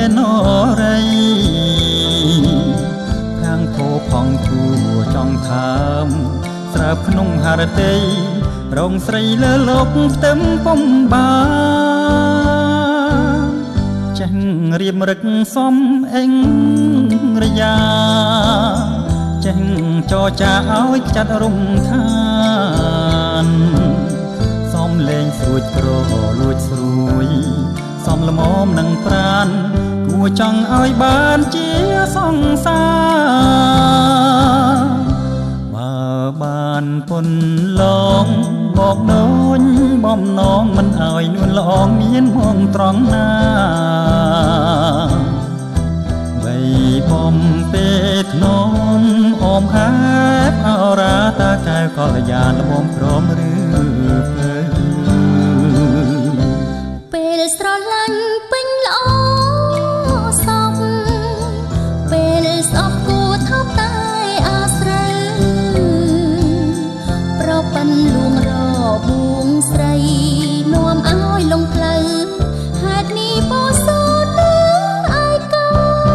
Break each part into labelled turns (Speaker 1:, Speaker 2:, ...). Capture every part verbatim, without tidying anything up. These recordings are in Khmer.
Speaker 1: ែនរៃខាងពោផងគួចង់ថើមស្រើបក្នុងហរតីរងស្រីលើលោកផ្ទឹមពំបានចេះរៀមរឹកសំអេងរយ៉ាចេះចរចាឲ្យចាត់រំខានសំលេងស្រួចក្រលួចស្រួយសំល្មមនឹងប្រានគួចង់ឲ្យបានជាសង្សារបើបានពុនឡងមកដូចបំណងមិនឲ្យនួនល្អងមានហងត្រង់ណាបីបំពេធ្នមអមហែបអរាតាកែវកលយានល្មមព្រមឬភើ
Speaker 2: ពេលស្រឡាញ់ពេញល្អសំពេលស្អប់គួថប់តែអាស្រូវប្រប៉ិនលួងរបួងស្រីនាំឲ្យលងផ្លូវហេតុនេះពោសូនអាយកោ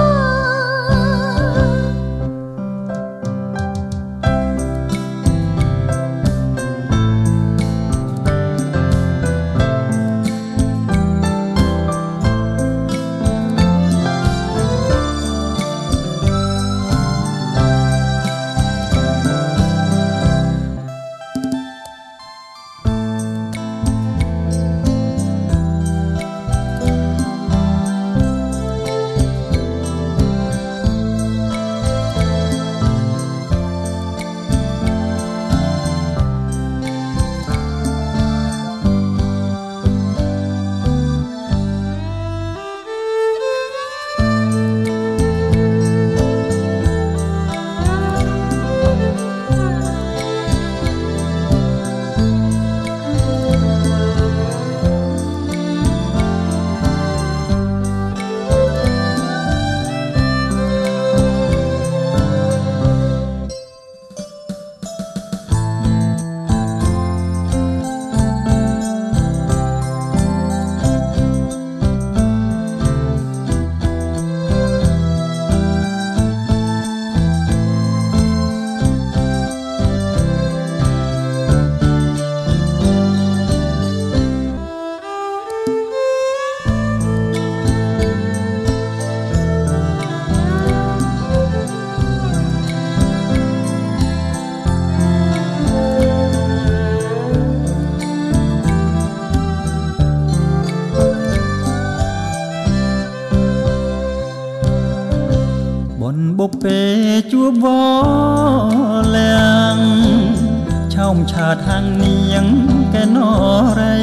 Speaker 2: បុព្វេជួបវលាំងឆោមឆាតហាំងនាងកែនរៃ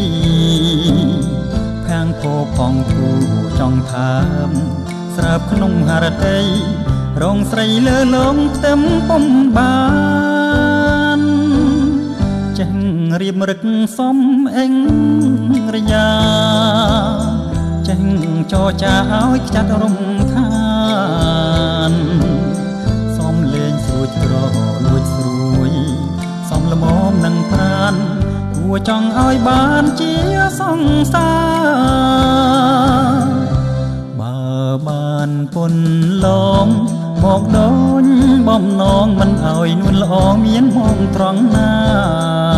Speaker 2: ខាងពោផងគូចង់ថើមស្រើបក្នុងហរតីរងស្រីលើលងផ្ទឹមពំបានចេះរៀមរឹកសំអេងរយ៉ាចេះចរចាឲ្យខ្ចាត់រំខានសំលេងស្រួចក្រលួចស្រួយសំល្មមនឹងប្រានគួចង់ឲ្យបានជាសង្សារបើបានពុនឡងមកដូចបំណងមិនឲ្យនួនល្អមានហងត្រង់ណា